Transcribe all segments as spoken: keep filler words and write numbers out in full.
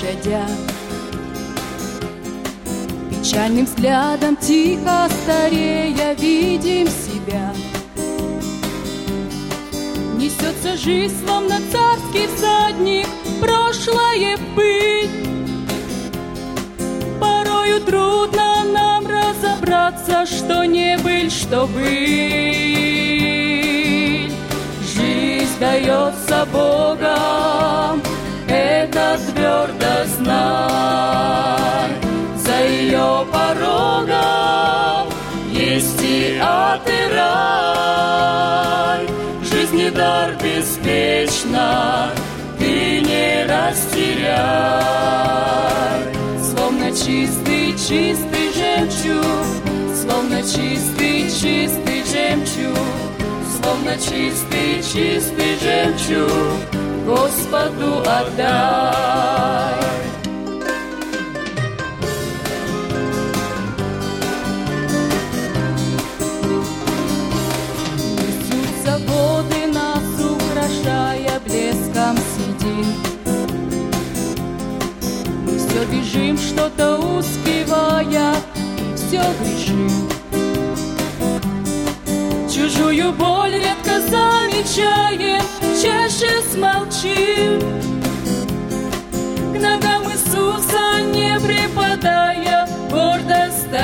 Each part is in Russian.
щадя. Печальным взглядом тихо старея видим себя. Несется жизнь, словно царский всадник, прошлое пыль. Порою трудно нам разобраться, что не быль, что быль. Жизнь дается Богом, это твердо знай. За ее порогом есть и ад, и рай. Жизни дар беспечно, ты не растеряй. Словно чистый, чистый жемчуг, словно чистый, чистый жемчуг, словно чистый, чистый жемчуг, Господу отдай. Несутся воды, нас украшая блеском седин. Мы все бежим, что-то успевая, и все грешим. Чужую боль редко замечаем, чаще смолчим. К ногам Иисуса не припадая, гордо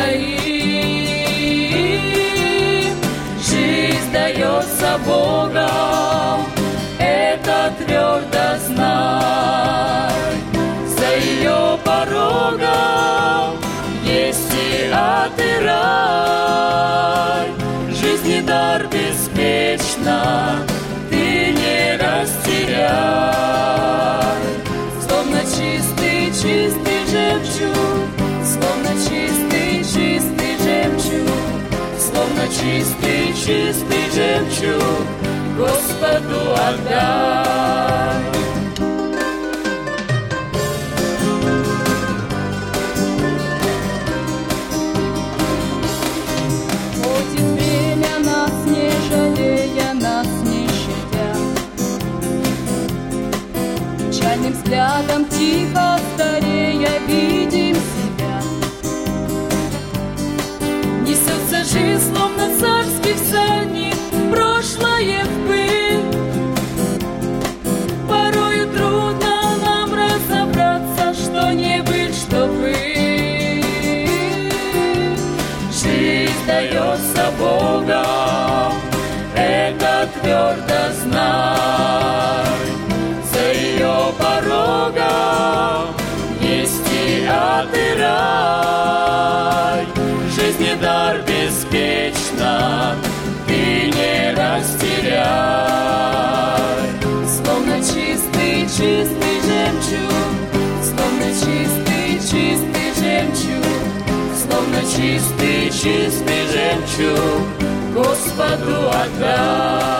стоим. Жизнь дается Богом, это твердо знай. За ее порогом есть и ад, и рай. Жизни дар беспечно, ты не растеряй. Словно чистый, чистый жемчуг, словно чистый, чистый жемчуг, словно чистый, чистый жемчуг, Господу отдай. Печальным взглядом тихо старея видим себя. Несется жизнь, словно царский всадник, прошлое в пыль. Порою трудно нам разобраться, что не быль, что быль. Жизнь дается Богом, это твердо знай. За ее порогом есть и ад, и рай. Жизни дар беспечно, ты не растеряй. Словно чистый, чистый жемчуг, словно чистый, чистый жемчуг, словно чистый, чистый жемчуг, Господу отдай.